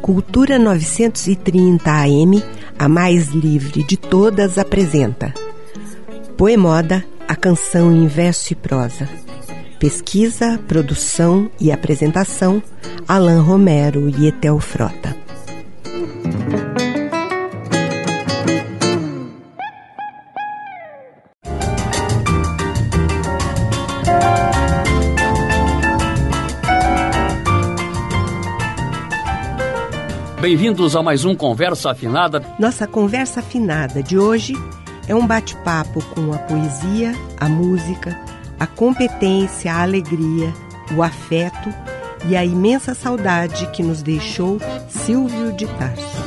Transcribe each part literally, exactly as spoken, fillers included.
Cultura novecentos e trinta A M, a mais livre de todas, apresenta Poemoda, a canção em verso e prosa. Pesquisa, produção e apresentação, Alain Romero e Etel Frota. Bem-vindos a mais um Conversa Afinada. Nossa conversa afinada de hoje é um bate-papo com a poesia, a música, a competência, a alegria, o afeto e a imensa saudade que nos deixou Silvio de Tarso.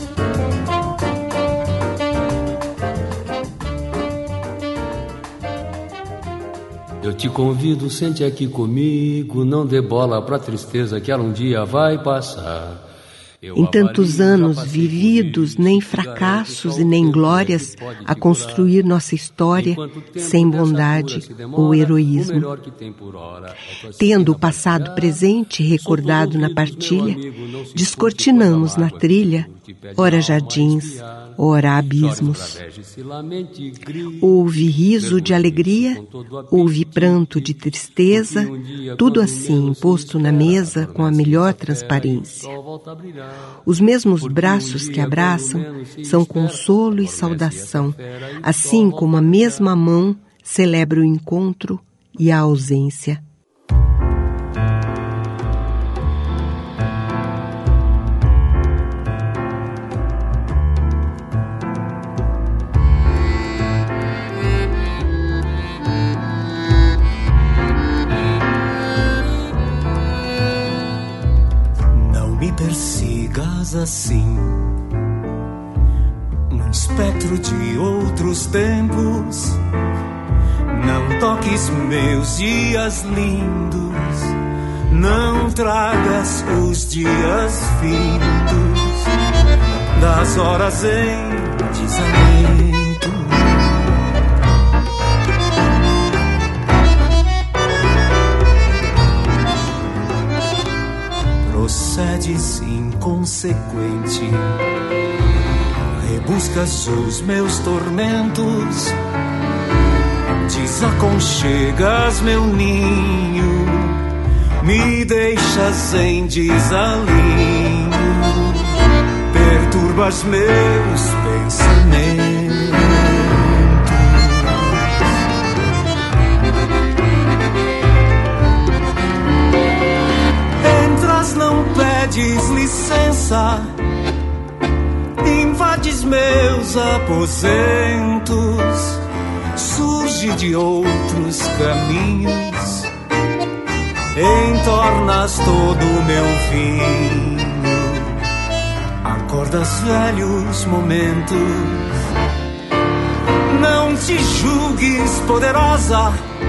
Eu te convido, sente aqui comigo, não dê bola pra tristeza que ela um dia vai passar. Em tantos anos vividos, nem fracassos e nem glórias a construir nossa história sem bondade ou heroísmo. Tendo o passado presente recordado na partilha, descortinamos na trilha, ora jardins, ora abismos. Houve riso de alegria, houve pranto de tristeza, tudo assim posto na mesa com a melhor transparência. Os mesmos braços que abraçam são consolo e saudação, assim como a mesma mão celebra o encontro e a ausência. Persigas assim, num espectro de outros tempos. Não toques meus dias lindos, não tragas os dias findos das horas em desalento. Procedes inconsequente, rebuscas os meus tormentos, desaconchegas meu ninho, me deixas em desalinho, perturbas meus pensamentos. Não pedes licença, invades meus aposentos, surge de outros caminhos, entornas todo o meu vinho, acordas velhos momentos. Não te julgues poderosa,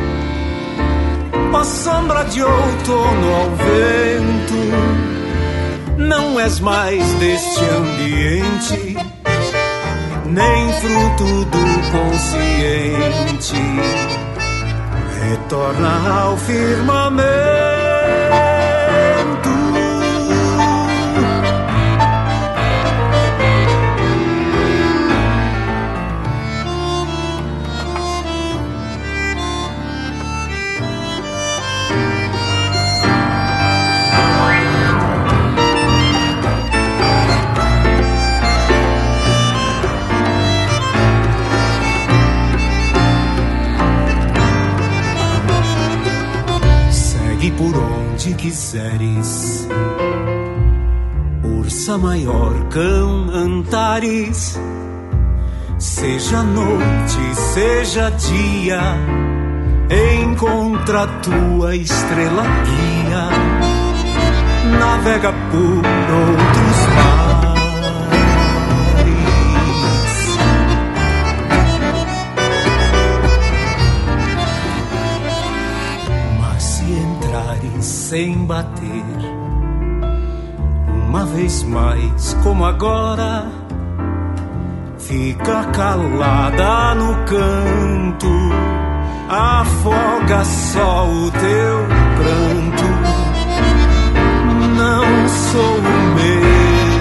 ó sombra de outono ao vento, não és mais deste ambiente, nem fruto do consciente. Retorna ao firmamento. Por onde quiseres, ursa maior, cão, Antares, seja noite, seja dia, encontra tua estrela guia, navega por outros mares. Sem bater, uma vez mais como agora, fica calada no canto, afoga só o teu pranto. Não sou o mesmo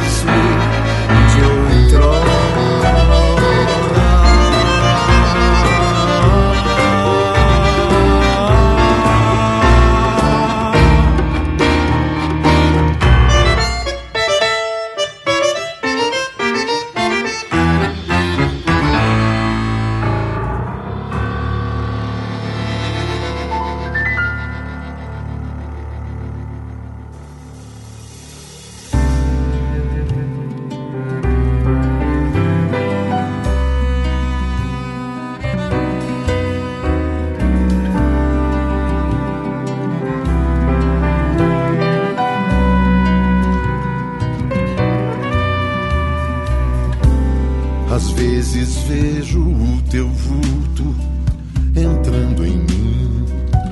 vejo o teu vulto entrando em mim.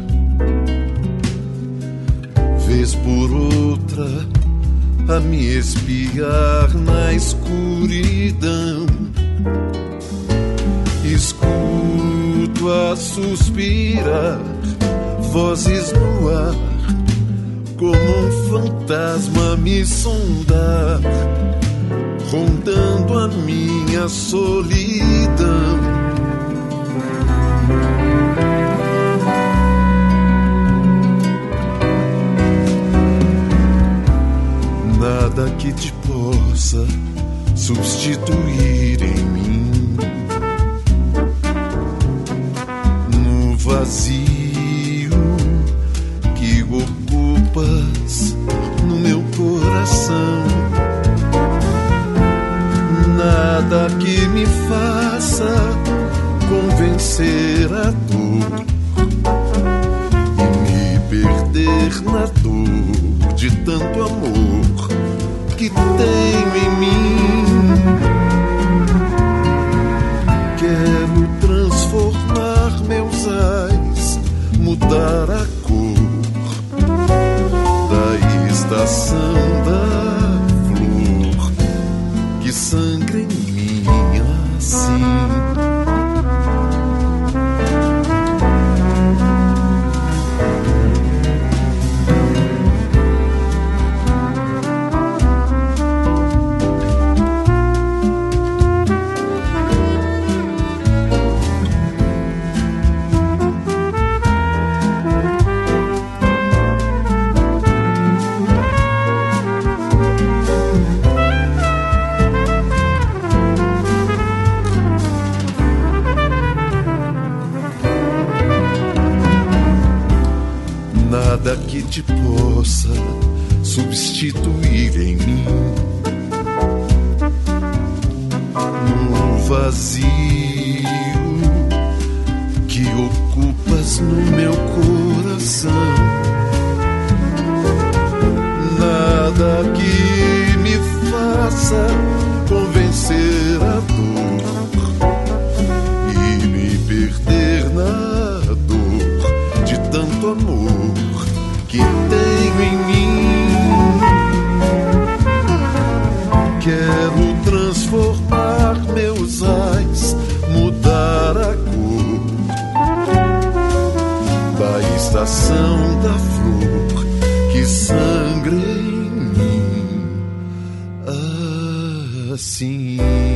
Vez por outra a me espiar na escuridão. Escuto a suspirar, vozes no ar, como um fantasma me sondar, rondando a minha solidão. Nada que te possa substituir em mim. No vazio que ocupas no meu coração, nada que me faça convencer a dor e me perder na dor de tanto amor que tenho em mim. Quero transformar meus ais, mudar a cor da estação da flor que sangra em mim assim. Nada que te possa substituir em mim. No vazio que ocupas no meu coração, nada que me faça convencer a dor e me perder na dor de tanto amor que tenho em mim. Quero transformar meus ais, mudar a cor da estação da flor que sangra em mim assim.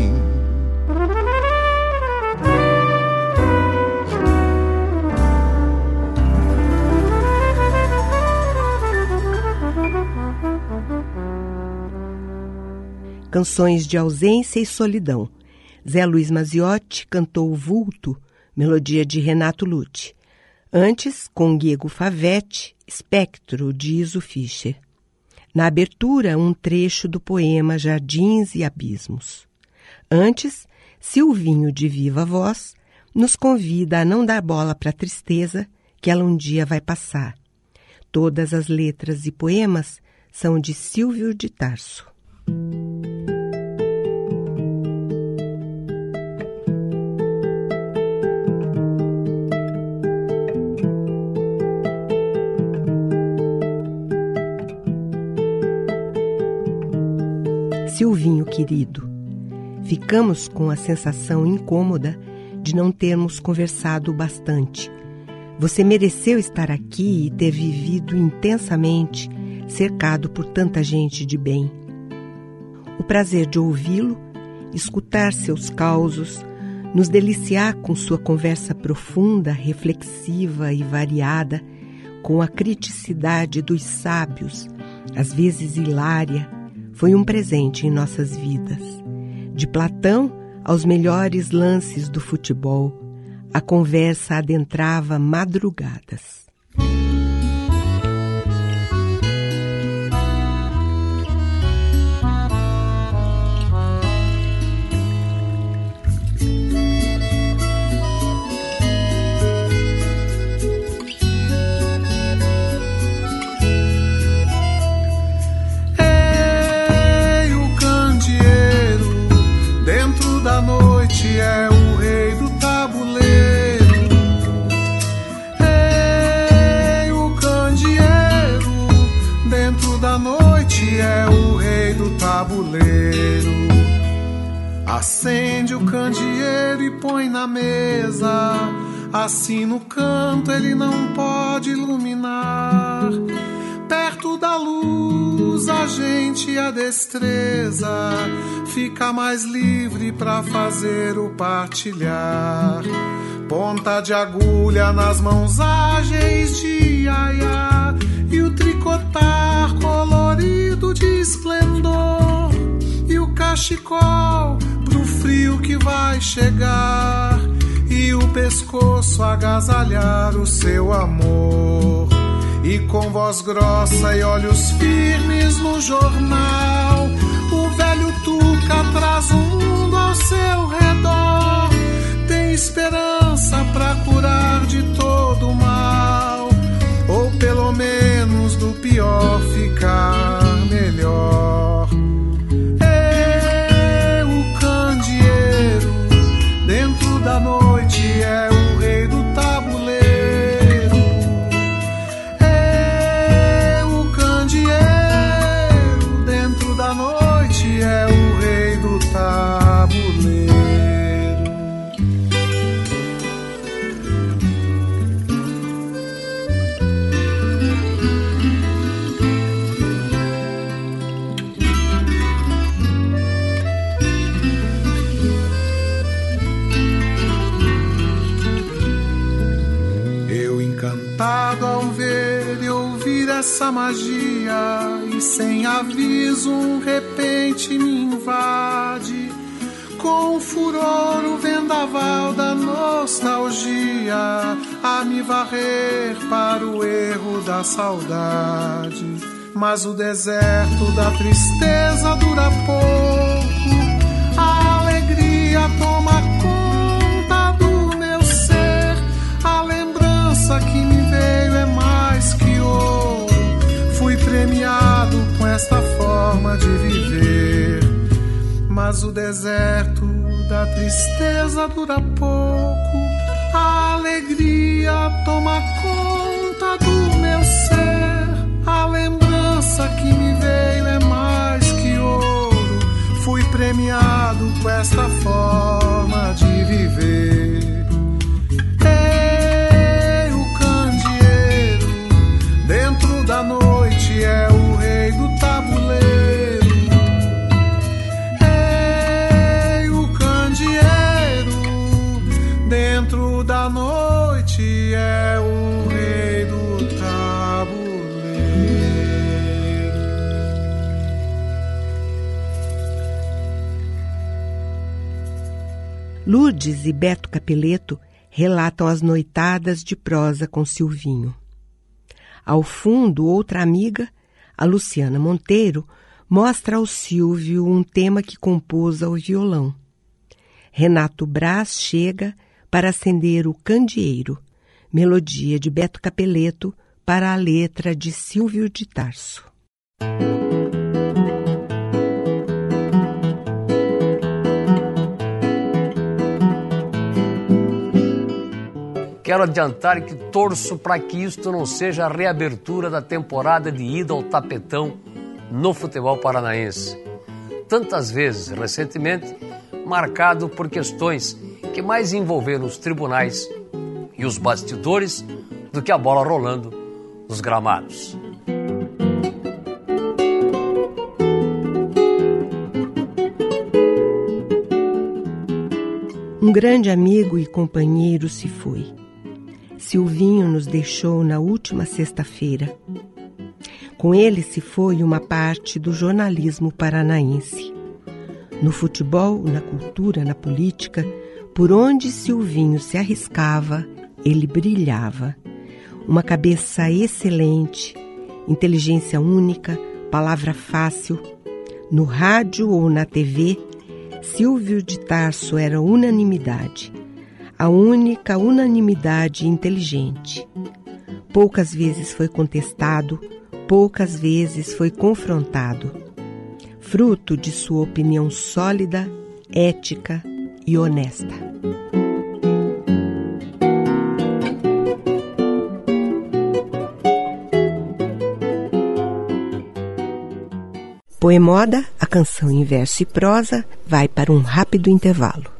Canções de ausência e solidão. Zé Luiz Maziotti cantou O Vulto, melodia de Renato Lutti. Antes, com Diego Favetti, Espectro, de Iso Fischer. Na abertura, um trecho do poema Jardins e Abismos. Antes, Silvinho, de viva voz, nos convida a não dar bola para a tristeza, que ela um dia vai passar. Todas as letras e poemas são de Silvio de Tarso. Silvinho querido, ficamos com a sensação incômoda de não termos conversado bastante. Você mereceu estar aqui e ter vivido intensamente, cercado por tanta gente de bem. O prazer de ouvi-lo, escutar seus causos, nos deliciar com sua conversa profunda, reflexiva e variada, com a criticidade dos sábios, às vezes hilária, foi um presente em nossas vidas. De Platão aos melhores lances do futebol, a conversa adentrava madrugadas. É noite é o rei do tabuleiro. Acende o candeeiro e põe na mesa. Assim no canto ele não pode iluminar. Perto da luz a gente e a destreza fica mais livre pra fazer o partilhar. Ponta de agulha nas mãos ágeis de iaiá e o tricotar colorido de esplendor e o cachecol pro frio que vai chegar e o pescoço agasalhar o seu amor. E com voz grossa e olhos firmes no jornal, o velho Tuca traz o mundo ao seu redor. Tem esperança pra curar de todo mal, ou pelo menos do pior ficar melhor. É o candeeiro, dentro da noite é o rei do tabuleiro. É o candeeiro, dentro da noite é o rei do tabuleiro. Ao ver e ouvir essa magia, e sem aviso um repente me invade, com o furor o vendaval da nostalgia, a me varrer para o erro da saudade. Mas o deserto da tristeza dura pouco, a alegria toma conta do meu ser, a lembrança que me veio é mais que ouro. Fui premiado com esta forma de viver. Mas o deserto da tristeza dura pouco, a alegria toma conta do meu ser. A lembrança que me veio é mais que ouro. Fui premiado com esta forma de viver. Da noite é o rei do tabuleiro. Ei, o candeeiro, dentro da noite é o rei do tabuleiro. Lourdes e Beto Capeleto relatam as noitadas de prosa com Silvinho. Ao fundo, outra amiga, a Luciana Monteiro, mostra ao Silvio um tema que compôs ao violão. Renato Braz chega para acender o candeeiro, melodia de Beto Capeleto para a letra de Silvio de Tarso. Quero adiantar que torço para que isto não seja a reabertura da temporada de ida ao tapetão no futebol paranaense. Tantas vezes, recentemente, marcado por questões que mais envolveram os tribunais e os bastidores do que a bola rolando nos gramados. Um grande amigo e companheiro se foi. Silvinho nos deixou na última sexta-feira. Com ele se foi uma parte do jornalismo paranaense. No futebol, na cultura, na política, por onde Silvinho se arriscava, ele brilhava. Uma cabeça excelente, inteligência única, palavra fácil. No rádio ou na T V, Silvio de Tarso era unanimidade. A única unanimidade inteligente. Poucas vezes foi contestado, poucas vezes foi confrontado. Fruto de sua opinião sólida, ética e honesta. Poemoda, a canção em verso e prosa, vai para um rápido intervalo.